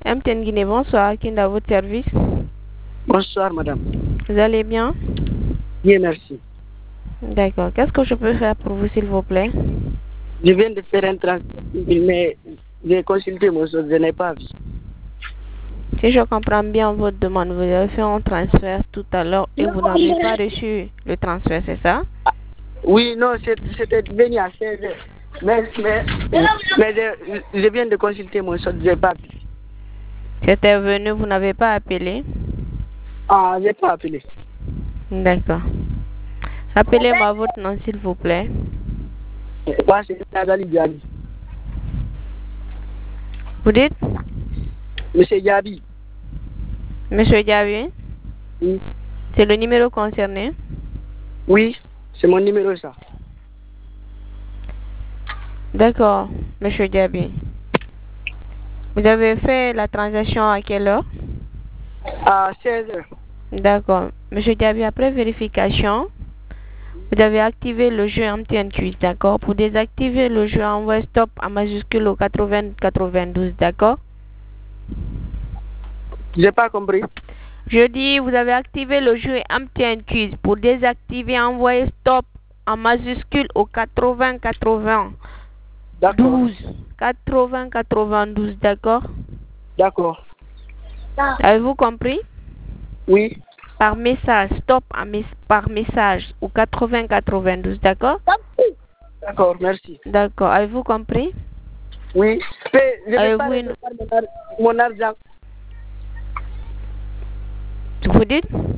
MTN Guinée, bonsoir. Qui est à votre service? Bonsoir, madame. Vous allez bien? Bien, merci. D'accord. Qu'est-ce que je peux faire pour vous, s'il vous plaît? Je viens de faire un transfert, mais j'ai consulté mon solde, je n'ai pas vu. Si je comprends bien votre demande, vous avez fait un transfert tout à l'heure et vous n'avez pas reçu le transfert, c'est ça? Oui, non, c'était venu à 16 heures. Mais je viens de consulter mon solde, je n'ai pas vu. C'était venu, vous n'avez pas appelé? Ah, je n'ai pas appelé. D'accord. Rappelez-moi votre nom, s'il vous plaît. Moi, c'est Nazali Diaby. Vous dites? Monsieur Diaby. Monsieur Diaby? Oui. C'est le numéro concerné? Oui, c'est mon numéro, ça. D'accord, Monsieur Diaby. Vous avez fait la transaction à quelle heure? À 16 heures. D'accord. Monsieur Diaby, après vérification, vous avez activé le jeu MTN Quiz, d'accord? Pour désactiver le jeu, envoyez stop en majuscule au 80-92, d'accord? J'ai pas compris. Je dis, vous avez activé le jeu MTN Quiz. Pour désactiver, envoyez stop en majuscule au 80-80. D'accord. 80-92, d'accord? D'accord. Avez-vous compris? Oui. Par message, stop par message au 80-92, d'accord? D'accord, merci. D'accord. Avez-vous compris? Oui. Je vais Avez-vous pas une... recevoir mon argent. Vous dites?